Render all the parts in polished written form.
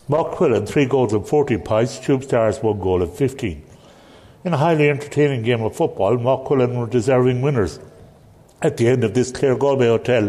Mockquillan 3 goals and 14 points, Tube Stars 1 goal and 15. In a highly entertaining game of football, Mockquillan were deserving winners at the end of this Clare Galway Hotel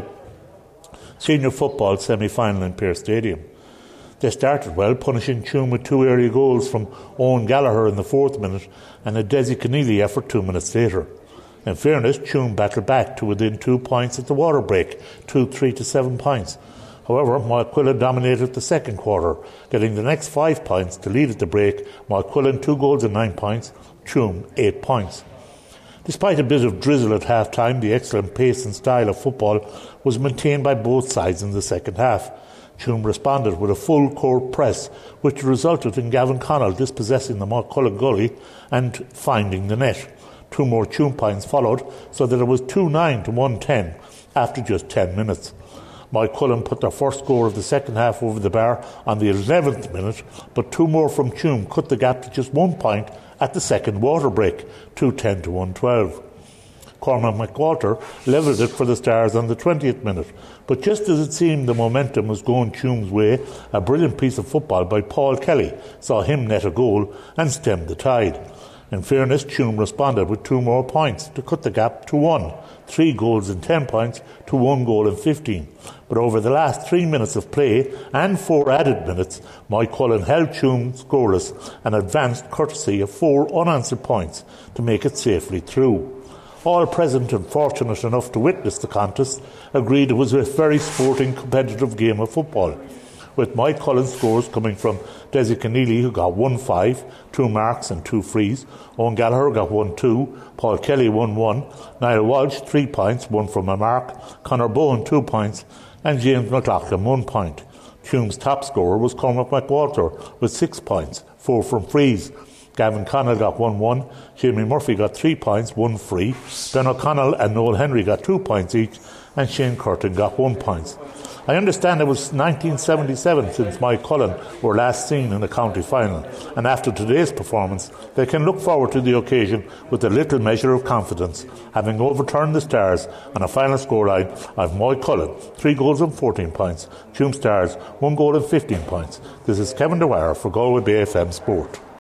senior football semi-final in Pearse Stadium. They started well, punishing Tuam with 2 early goals from Owen Gallagher in the 4th minute and a Desi Keneally effort 2 minutes later. In fairness, Tuam battled back to within 2 points at the water break, 2-3 to 7 points. However, Mockquillan dominated the second quarter, getting the next 5 points to lead at the break. Mockquillan 2 goals and 9 points, Tuam 8 points. Despite a bit of drizzle at half-time, the excellent pace and style of football was maintained by both sides in the second half. Tuam responded with a full court press, which resulted in Gavin Connell dispossessing the Mockquillan goalie and finding the net. 2 more Tuam points followed, so that it was 2-9 to 1-10 after just 10 minutes. Mockquillan put their first score of the second half over the bar on the 11th minute, but 2 more from Tuam cut the gap to just 1 point at the second water break, 2-10 to 1-12. Cormac McWalter levelled it for the Stars on the 20th minute, but just as it seemed the momentum was going Tuam's way, a brilliant piece of football by Paul Kelly saw him net a goal and stemmed the tide. In fairness, Tuam responded with 2 more points to cut the gap to 1, 3 goals and 10 points to 1 goal and 15. But over the last 3 minutes of play and 4 added minutes, Mockquillan held Tuam scoreless and advanced courtesy of 4 unanswered points to make it safely through. All present and fortunate enough to witness the contest agreed it was a very sporting, competitive game of football, with Mockquillan scores coming from Desi Keneally, who got 1-5, 2 marks and 2 frees. Owen Gallagher got 1-2, Paul Kelly 1-1, Niall Walsh 3 points, 1 from a mark, Conor Bowen 2 points, and James McLaughlin 1 point. Tuam's top scorer was Cormac McWalter with 6 points, 4 from frees. Gavin Connell got 1-1, Jamie Murphy got 3 points, 1 free, Ben O'Connell and Noel Henry got 2 points each, and Shane Curtin got 1 point. I understand it was 1977 since Mockquillan were last seen in the county final, and after today's performance they can look forward to the occasion with a little measure of confidence, having overturned the Stars on a final scoreline of Mockquillan 3 goals and 14 points, Tuam Stars 1 goal and 15 points. This is Kevin Dwyer for Galway Bay FM Sport.